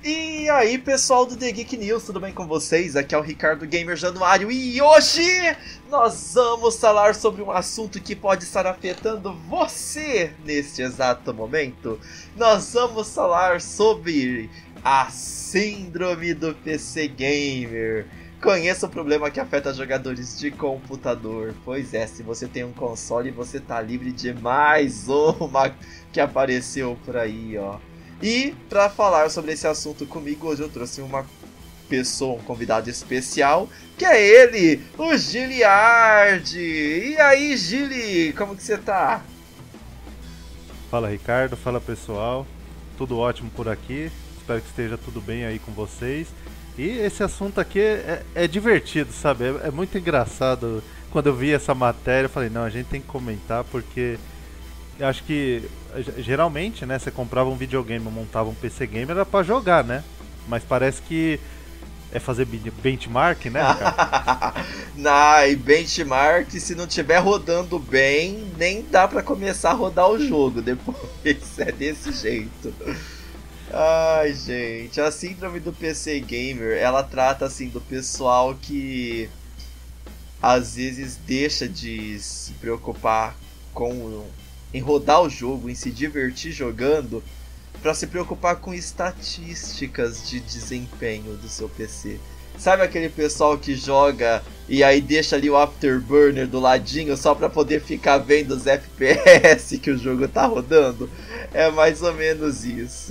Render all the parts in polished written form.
E aí, pessoal do The Geek News, tudo bem com vocês? Aqui é o Ricardo Gamer Januário e hoje nós vamos falar sobre um assunto que pode estar afetando você neste exato momento. Nós vamos falar sobre a síndrome do PC Gamer. Conheça o problema que afeta jogadores de computador. Pois é, se você tem um console, você tá livre de mais uma que apareceu por aí, ó. E para falar sobre esse assunto comigo, hoje eu trouxe uma pessoa, um convidado especial, que é ele, o Giliard. E aí, Gili, como que você tá? Fala, Ricardo, fala pessoal, tudo ótimo por aqui, espero que esteja tudo bem aí com vocês. E esse assunto aqui é divertido, sabe? É muito engraçado. Quando eu vi essa matéria, eu falei, não, a gente tem que comentar porque eu acho que geralmente, né, você comprava um videogame, montava um PC Gamer, era pra jogar, né? Mas parece que é fazer benchmark, né, Ricardo? E benchmark, se não tiver rodando bem, nem dá pra começar a rodar o jogo depois. É desse jeito. Ai, gente, a síndrome do PC Gamer, ela trata, assim, do pessoal que às vezes deixa de se preocupar em rodar o jogo, em se divertir jogando, pra se preocupar com estatísticas de desempenho do seu PC. Sabe aquele pessoal que joga e aí deixa ali o Afterburner do ladinho só pra poder ficar vendo os FPS que o jogo tá rodando? É mais ou menos isso.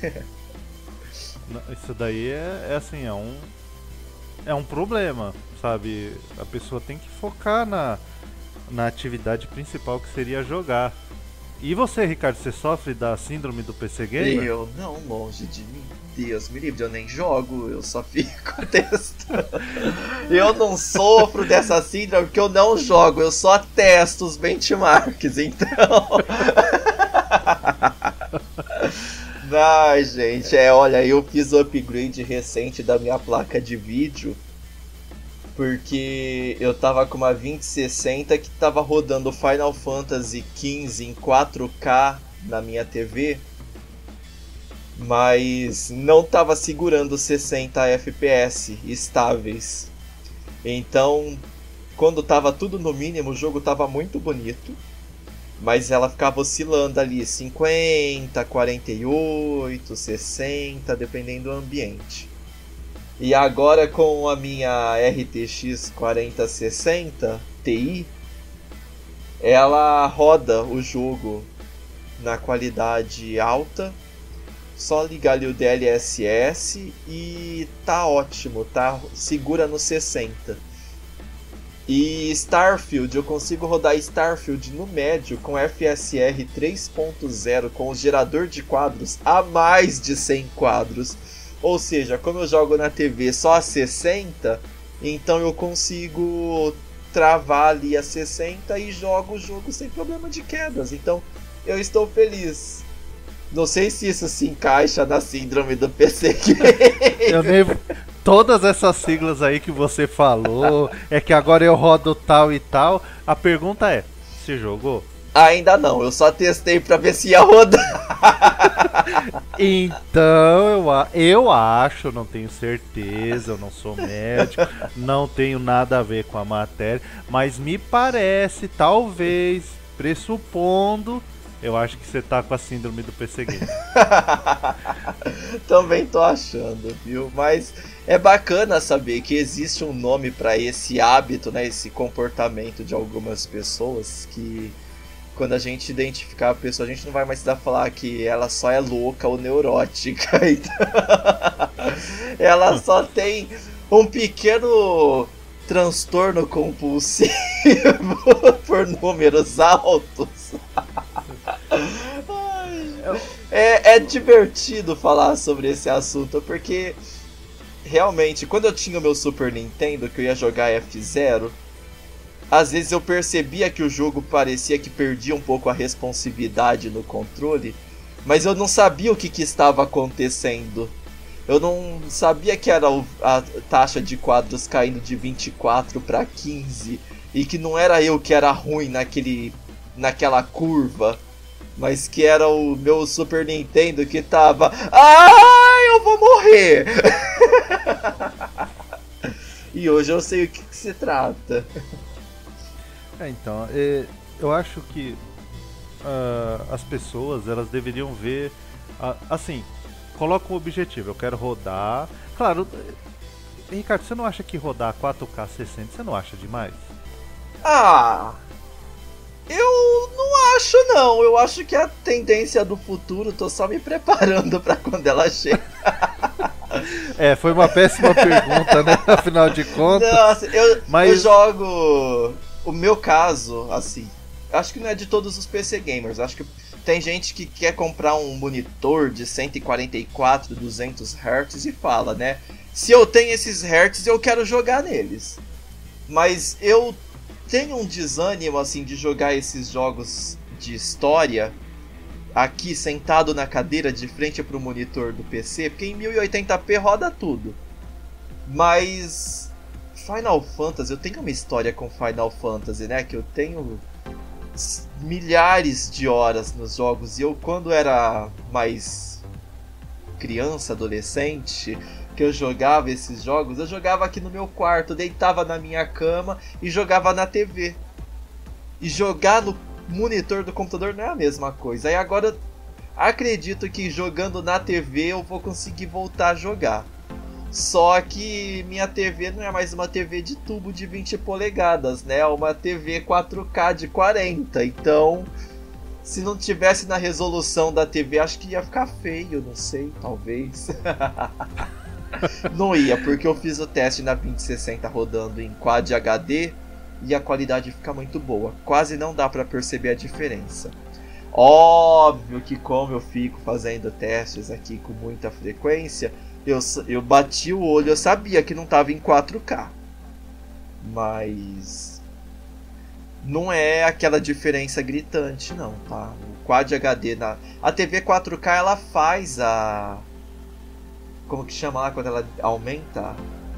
Isso daí é assim, é um problema, sabe? A pessoa tem que focar na atividade principal, que seria jogar. E você, Ricardo, você sofre da síndrome do PC Gamer? Eu não, longe de mim. Deus me livre, eu nem jogo, eu só fico testando. Eu não sofro dessa síndrome porque eu não jogo, eu só testo os benchmarks, então. Ai, gente, olha, eu fiz o upgrade recente da minha placa de vídeo porque eu tava com uma 2060 que tava rodando Final Fantasy XV em 4K na minha TV, mas não tava segurando 60 FPS estáveis. Então, quando tava tudo no mínimo, o jogo tava muito bonito, mas ela ficava oscilando ali 50, 48, 60, dependendo do ambiente. E agora com a minha RTX 4060 Ti, ela roda o jogo na qualidade alta, só ligar ali o DLSS e tá ótimo, tá? Segura no 60. E Starfield, eu consigo rodar Starfield no médio com FSR 3.0 com o gerador de quadros a mais de 100 quadros. Ou seja, como eu jogo na TV só a 60, então eu consigo travar ali a 60 e jogo o jogo sem problema de quedas. Então eu estou feliz. Não sei se isso se encaixa na síndrome do PC Gamer. Todas essas siglas aí que você falou, é que agora eu rodo tal e tal. A pergunta é, você jogou? Ainda não, eu só testei pra ver se ia rodar. Então, eu acho, não tenho certeza, eu não sou médico, não tenho nada a ver com a matéria, mas me parece, talvez, pressupondo, eu acho que você tá com a síndrome do PC Gamer. Também tô achando, viu? Mas é bacana saber que existe um nome pra esse hábito, né? Esse comportamento de algumas pessoas que, quando a gente identificar a pessoa, a gente não vai mais dar falar que ela só é louca ou neurótica. Então, ela só tem um pequeno transtorno compulsivo por números altos. É divertido falar sobre esse assunto, porque realmente, quando eu tinha o meu Super Nintendo, que eu ia jogar F-Zero, às vezes eu percebia que o jogo parecia que perdia um pouco a responsividade no controle, mas eu não sabia o que estava acontecendo. Eu não sabia que era a taxa de quadros caindo de 24 para 15 e que não era eu que era ruim naquela curva, mas que era o meu Super Nintendo que tava... Ai, eu vou morrer. E hoje eu sei o que se trata. Então, eu acho que as pessoas, elas deveriam ver, assim, coloca um objetivo, eu quero rodar. Claro, Ricardo, você não acha que rodar 4K 60, você não acha demais? Eu não acho não, eu acho que a tendência do futuro, tô só me preparando pra quando ela chega. Foi uma péssima pergunta, né? Afinal de contas. Nossa, eu jogo. O meu caso, assim, acho que não é de todos os PC gamers. Acho que tem gente que quer comprar um monitor de 144, 200 Hz e fala, né? Se eu tenho esses Hz, eu quero jogar neles. Mas eu tenho um desânimo, assim, de jogar esses jogos de história aqui sentado na cadeira de frente pro monitor do PC, porque em 1080p roda tudo. Mas Final Fantasy, eu tenho uma história com Final Fantasy, né? Que eu tenho milhares de horas nos jogos. E eu, quando era mais criança, adolescente, que eu jogava esses jogos, eu jogava aqui no meu quarto, deitava na minha cama e jogava na TV. E jogar no monitor do computador não é a mesma coisa. Aí agora acredito que jogando na TV eu vou conseguir voltar a jogar. Só que minha TV não é mais uma TV de tubo de 20 polegadas, né? É uma TV 4K de 40. Então, se não tivesse na resolução da TV, acho que ia ficar feio, não sei, talvez. Não ia, porque eu fiz o teste na 2060 rodando em Quad HD e a qualidade fica muito boa. Quase não dá pra perceber a diferença. Óbvio que como eu fico fazendo testes aqui com muita frequência, eu bati o olho, eu sabia que não tava em 4K. Mas não é aquela diferença gritante não, tá? O Quad HD, a TV 4K ela faz como que chama lá quando ela aumenta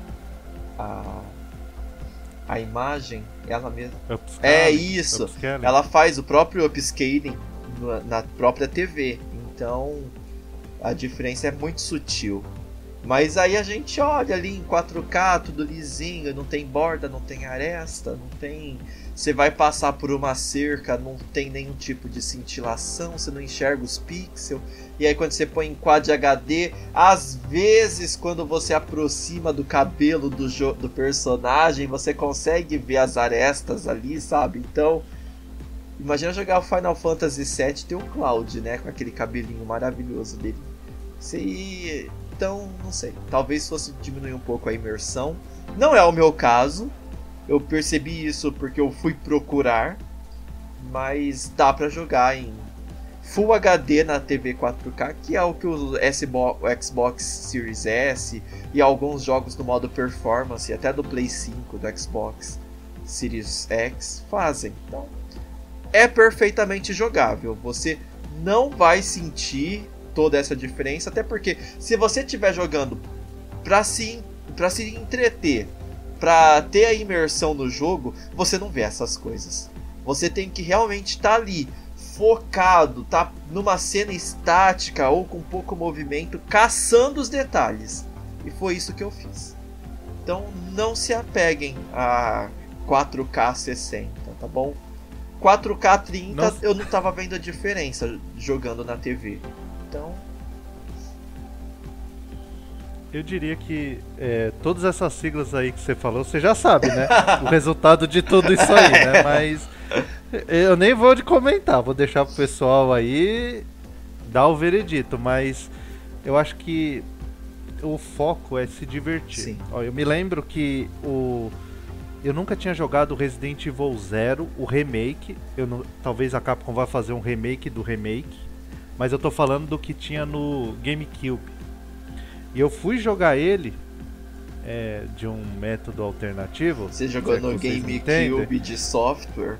a imagem, ela mesma. Upscaling, é isso. Upscaling. Ela faz o próprio upscaling na própria TV. Então a diferença é muito sutil. Mas aí a gente olha ali em 4K, tudo lisinho, não tem borda, não tem aresta, não tem. Você vai passar por uma cerca, não tem nenhum tipo de cintilação, você não enxerga os pixels. E aí quando você põe em Quad HD, às vezes quando você aproxima do cabelo do personagem, você consegue ver as arestas ali, sabe? Então, imagina jogar o Final Fantasy VII e ter o Cloud, né? Com aquele cabelinho maravilhoso dele. Então, não sei. Talvez fosse diminuir um pouco a imersão. Não é o meu caso. Eu percebi isso porque eu fui procurar. Mas dá pra jogar em Full HD na TV 4K, que é o que o Xbox Series S e alguns jogos no modo performance, até do Play 5, do Xbox Series X, fazem. Então, é perfeitamente jogável. Você não vai sentir toda essa diferença, até porque se você estiver jogando para se entreter, para ter a imersão no jogo, você não vê essas coisas. Você tem que realmente estar ali, focado, tá numa cena estática ou com pouco movimento, caçando os detalhes. E foi isso que eu fiz. Então não se apeguem a 4K 60, tá bom? 4K 30 Nossa. Eu não tava vendo a diferença jogando na TV. Então, eu diria que todas essas siglas aí que você falou, você já sabe, né? O resultado de tudo isso aí, né? Mas eu nem vou comentar, vou deixar pro pessoal aí dar o veredito. Mas eu acho que o foco é se divertir. Sim. Ó, eu me lembro que eu nunca tinha jogado Resident Evil 0, o remake. Talvez a Capcom vá fazer um remake do remake. Mas eu tô falando do que tinha no GameCube. E eu fui jogar ele de um método alternativo. Você jogou no GameCube de software?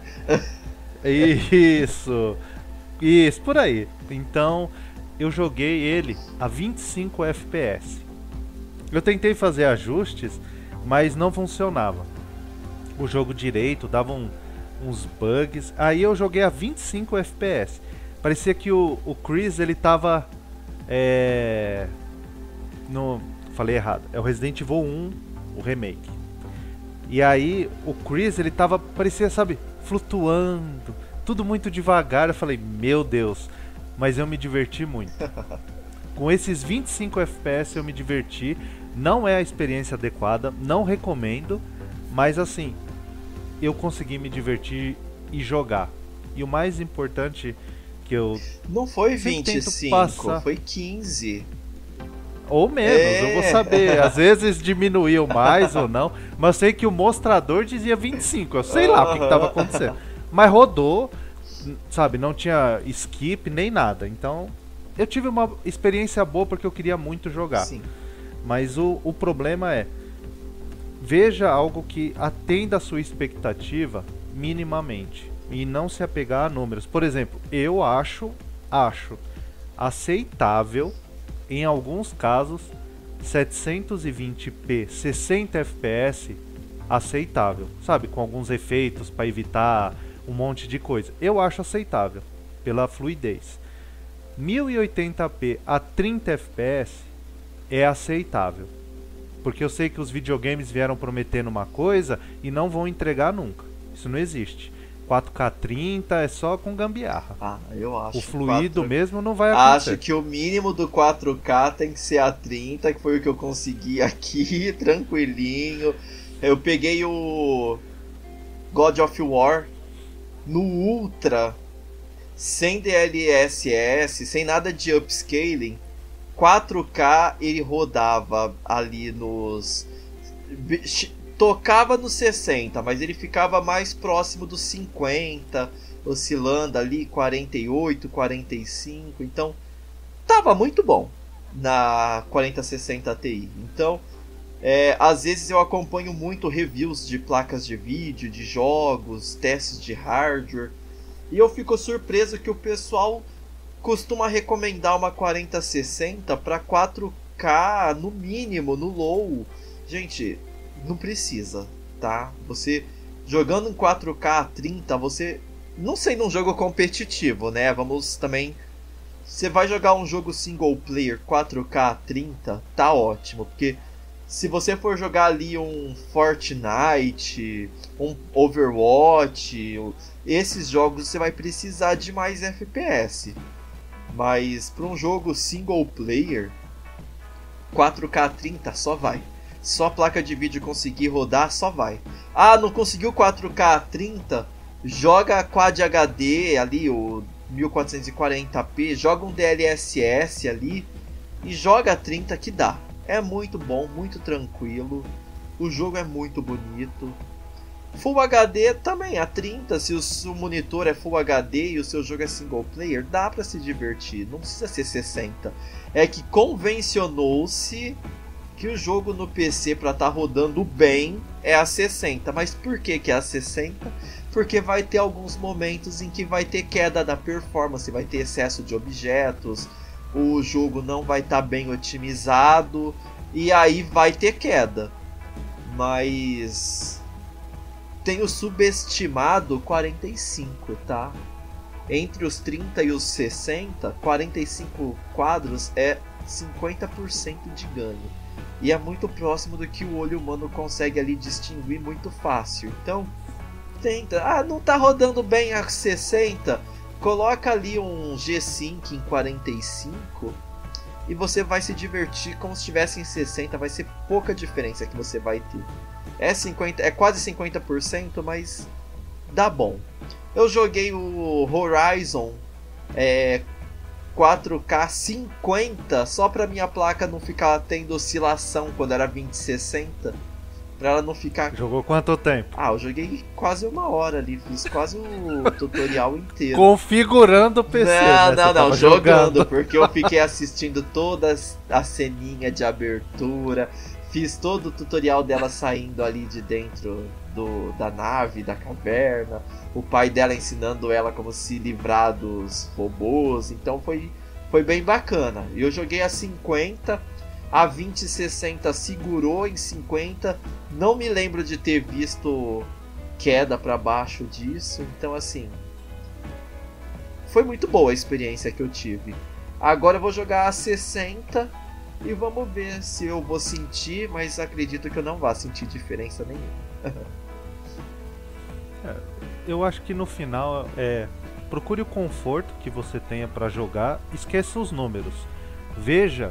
Isso, por aí. Então, eu joguei ele a 25 FPS. Eu tentei fazer ajustes, mas não funcionava. O jogo direito dava uns bugs. Aí eu joguei a 25 FPS. Parecia que o Chris, ele tava Falei errado. É o Resident Evil 1, o remake. E aí, o Chris, ele parecia, sabe, flutuando, tudo muito devagar. Eu falei, meu Deus, mas eu me diverti muito. Com esses 25 FPS eu me diverti. Não é a experiência adequada, não recomendo, mas assim, eu consegui me divertir e jogar. E o mais importante que eu... Não foi 25, foi 15. Ou menos, eu vou saber. Às vezes diminuiu mais ou não, mas eu sei que o mostrador dizia 25. Eu sei lá o que estava acontecendo. Mas rodou, sabe, não tinha skip nem nada. Então, eu tive uma experiência boa porque eu queria muito jogar. Sim. Mas o problema é, veja algo que atenda a sua expectativa minimamente e não se apegar a números. Por exemplo, eu acho aceitável, em alguns casos, 720p 60 fps aceitável, sabe, com alguns efeitos para evitar um monte de coisa. Eu acho aceitável pela fluidez. 1080p a 30 fps é aceitável, porque eu sei que os videogames vieram prometendo uma coisa e não vão entregar nunca. Isso não existe. 4K 30 é só com gambiarra. Eu acho. O fluido mesmo não vai acontecer. Acho que o mínimo do 4K tem que ser a 30, que foi o que eu consegui aqui, tranquilinho. Eu peguei o God of War no Ultra, sem DLSS, sem nada de upscaling. 4K ele rodava ali nos... Tocava nos 60, mas ele ficava mais próximo dos 50, oscilando ali 48, 45. Então, tava muito bom na 4060 Ti. Então, às vezes eu acompanho muito reviews de placas de vídeo, de jogos, testes de hardware, e eu fico surpreso que o pessoal costuma recomendar uma 4060 para 4K no mínimo, no low. Gente, não precisa, tá? Você jogando em 4K 30, você... Não sei, num jogo competitivo, né? Vamos também... Você vai jogar um jogo single player 4K 30, tá ótimo. Porque se você for jogar ali um Fortnite, um Overwatch, esses jogos você vai precisar de mais FPS. Mas para um jogo single player, 4K 30 só vai. Só a placa de vídeo conseguir rodar, só vai. Não conseguiu 4K 30? Joga Quad HD ali, o 1440p, joga um DLSS ali e joga 30 que dá. É muito bom, muito tranquilo. O jogo é muito bonito. Full HD também, a 30, se o monitor é Full HD e o seu jogo é single player, dá pra se divertir, não precisa ser 60. É que convencionou-se que o jogo no PC para estar rodando bem é a 60. Mas por que é a 60? Porque vai ter alguns momentos em que vai ter queda da performance, vai ter excesso de objetos, o jogo não vai estar bem otimizado e aí vai ter queda. Mas tenho subestimado 45, tá? Entre os 30 e os 60, 45 quadros é 50% de ganho. E é muito próximo do que o olho humano consegue ali distinguir muito fácil. Então, tenta. Não tá rodando bem a 60? Coloca ali um G-Sync em 45 e você vai se divertir como se estivesse em 60. Vai ser pouca diferença que você vai ter. É quase 50%, mas dá bom. Eu joguei o Horizon 4K 50 só pra minha placa não ficar tendo oscilação quando era 2060, pra ela não ficar... Jogou quanto tempo? Eu joguei quase 1 hora ali, fiz quase o tutorial inteiro. Configurando o PC. Não, jogando, porque eu fiquei assistindo toda a ceninha de abertura, fiz todo o tutorial dela saindo ali de dentro da nave, da caverna, o pai dela ensinando ela como se livrar dos robôs. Então foi bem bacana. Eu joguei a 50, a 2060 segurou em 50, não me lembro de ter visto queda para baixo disso. Então assim, foi muito boa a experiência que eu tive. Agora eu vou jogar a 60 E vamos ver se eu vou sentir, mas acredito que eu não vá sentir diferença nenhuma. Eu acho que no final procure o conforto que você tenha para jogar, esqueça os números. Veja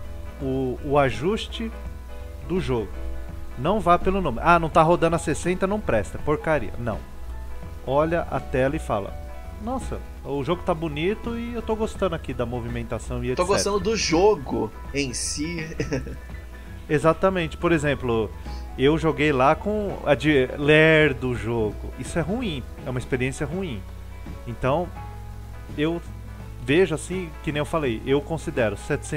o ajuste do jogo. Não vá pelo número. Ah, não tá rodando a 60, não presta, porcaria. Não. Olha a tela e fala: nossa, o jogo tá bonito e eu tô gostando aqui da movimentação e etc. Tô gostando do jogo em si. Exatamente. Por exemplo, eu joguei lá com a de ler do jogo. Isso é ruim, é uma experiência ruim. Então, eu vejo assim, que nem eu falei, eu considero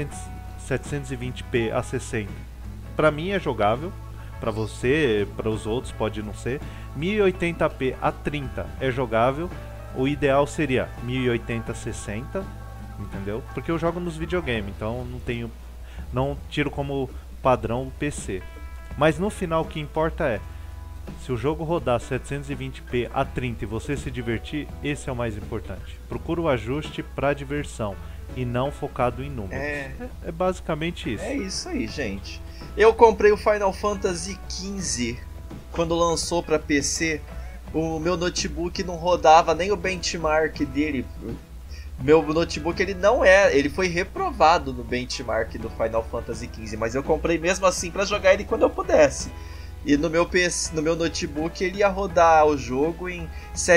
720p a 60. Pra mim é jogável, pra você, para os outros pode não ser. 1080p a 30 é jogável. O ideal seria 1080 a 60, entendeu? Porque eu jogo nos videogames, então não tiro como padrão o PC. Mas no final o que importa é, se o jogo rodar 720p a 30 e você se divertir, esse é o mais importante. Procura o ajuste para diversão e não focado em números. É basicamente isso. É isso aí, gente. Eu comprei o Final Fantasy XV quando lançou para PC. O meu notebook não rodava nem o benchmark dele. Meu notebook ele foi reprovado no benchmark do Final Fantasy XV, mas eu comprei mesmo assim para jogar ele quando eu pudesse. E no meu notebook ele ia rodar o jogo em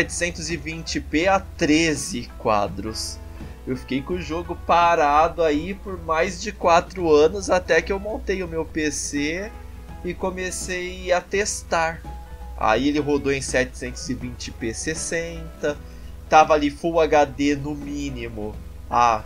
720p a 13 quadros. Eu fiquei com o jogo parado aí por mais de 4 anos até que eu montei o meu PC e comecei a testar. Aí ele rodou em 720p 60, tava ali Full HD no mínimo a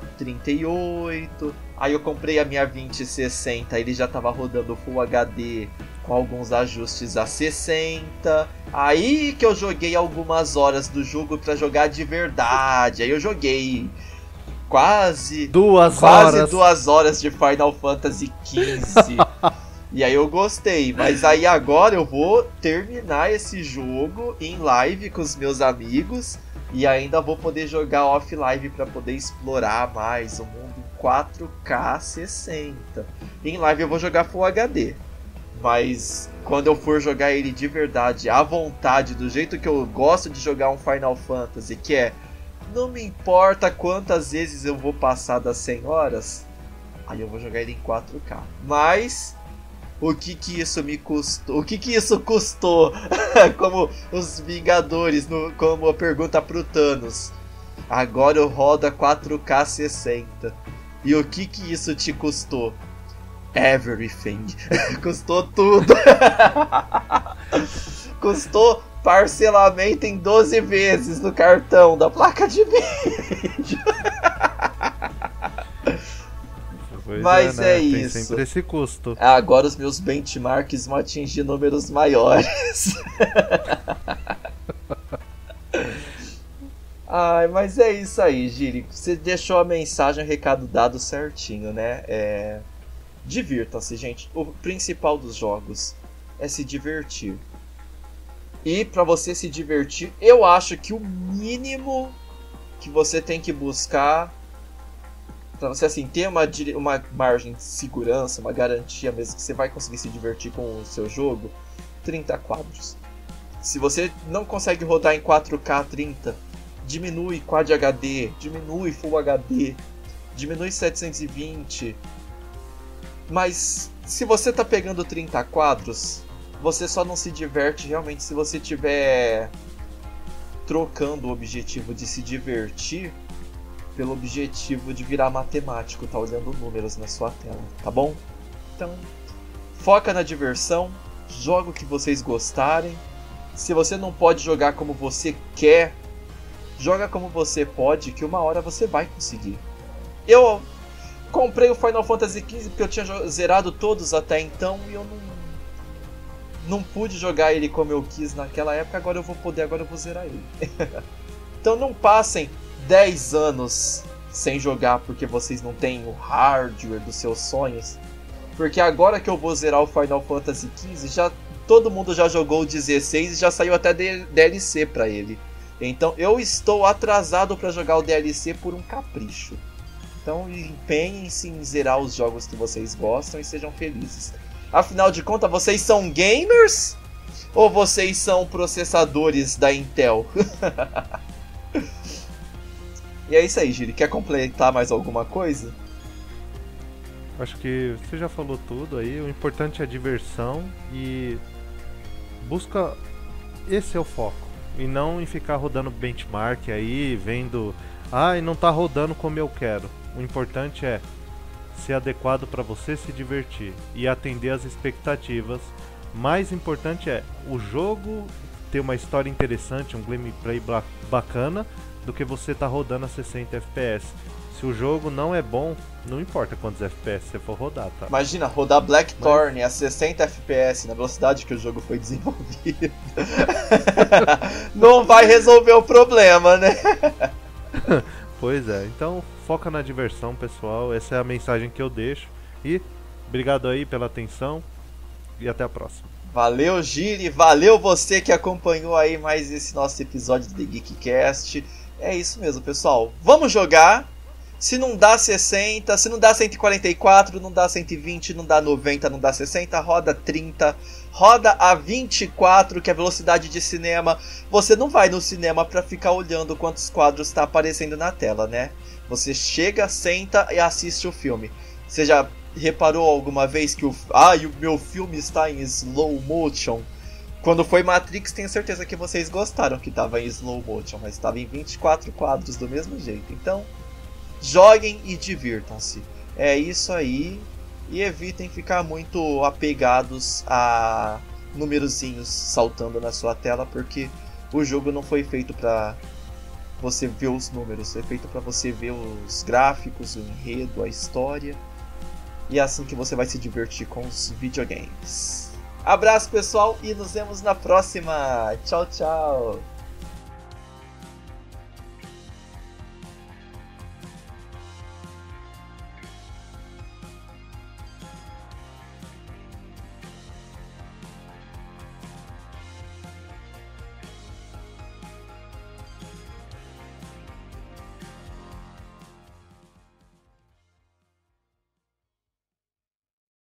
38. Aí eu comprei a minha 2060, ele já tava rodando Full HD com alguns ajustes a 60. Aí que eu joguei algumas horas do jogo pra jogar de verdade. Aí eu joguei quase 2 horas de Final Fantasy XV. E aí eu gostei, mas aí agora eu vou terminar esse jogo em live com os meus amigos e ainda vou poder jogar off-live para poder explorar mais o mundo em 4K 60. Em live eu vou jogar Full HD, mas quando eu for jogar ele de verdade, à vontade, do jeito que eu gosto de jogar um Final Fantasy, que é, não me importa quantas vezes eu vou passar das 100 horas, aí eu vou jogar ele em 4K. Mas o que isso me custou? O que isso custou? Como os Vingadores, como a pergunta pro Thanos. Agora eu rodo 4K 60. E o que isso te custou? Everything. Custou tudo. Custou parcelamento em 12 vezes no cartão da placa de vídeo. Mas né? tem isso. Tem sempre esse custo. Agora os meus benchmarks vão atingir números maiores. Ai, mas é isso aí, Giri. Você deixou a mensagem, o recado dado certinho, né? Divirtam-se, gente. O principal dos jogos é se divertir. E pra você se divertir, eu acho que o mínimo que você tem que buscar, pra você assim, ter uma margem de segurança, uma garantia mesmo que você vai conseguir se divertir com o seu jogo, 30 quadros. Se você não consegue rodar em 4K 30, diminui Quad HD, diminui Full HD, diminui 720. Mas se você tá pegando 30 quadros, você só não se diverte realmente se você tiver trocando o objetivo de se divertir pelo objetivo de virar matemático, tá olhando números na sua tela, tá bom? Então, foca na diversão, joga o que vocês gostarem. Se você não pode jogar como você quer, joga como você pode, que uma hora você vai conseguir. Eu comprei o Final Fantasy XV porque eu tinha zerado todos até então e eu não pude jogar ele como eu quis naquela época, agora eu vou poder, agora eu vou zerar ele. Então não passem 10 anos sem jogar porque vocês não têm o hardware dos seus sonhos. Porque agora que eu vou zerar o Final Fantasy XV, todo mundo já jogou o 16 e já saiu até DLC pra ele. Então eu estou atrasado pra jogar o DLC por um capricho. Então empenhem-se em zerar os jogos que vocês gostam e sejam felizes. Afinal de contas, vocês são gamers? Ou vocês são processadores da Intel? E é isso aí, Giri. Quer completar mais alguma coisa? Acho que você já falou tudo aí. O importante é a diversão e busca... Esse é o foco. E não em ficar rodando benchmark aí, vendo... e não tá rodando como eu quero. O importante é ser adequado para você se divertir e atender às expectativas. Mais importante é o jogo ter uma história interessante, um gameplay bacana, do que você tá rodando a 60 FPS. Se o jogo não é bom, não importa quantos FPS você for rodar, tá? Imagina, rodar Blackthorn a 60 FPS na velocidade que o jogo foi desenvolvido. Não vai resolver o problema, né? Pois é, então foca na diversão, pessoal. Essa é a mensagem que eu deixo. E obrigado aí pela atenção e até a próxima. Valeu, Giri, valeu você que acompanhou aí mais esse nosso episódio do The Geekcast. É isso mesmo, pessoal. Vamos jogar. Se não dá 60, se não dá 144, não dá 120, não dá 90, não dá 60, roda 30, roda a 24, que é a velocidade de cinema. Você não vai no cinema para ficar olhando quantos quadros está aparecendo na tela, né? Você chega, senta e assiste o filme. Você já reparou alguma vez que o meu filme está em slow motion? Quando foi Matrix, tenho certeza que vocês gostaram que estava em slow motion, mas estava em 24 quadros do mesmo jeito. Então, joguem e divirtam-se. É isso aí. E evitem ficar muito apegados a numerozinhos saltando na sua tela, porque o jogo não foi feito para você ver os números, foi feito para você ver os gráficos, o enredo, a história. E é assim que você vai se divertir com os videogames. Abraço, pessoal, e nos vemos na próxima. Tchau, tchau.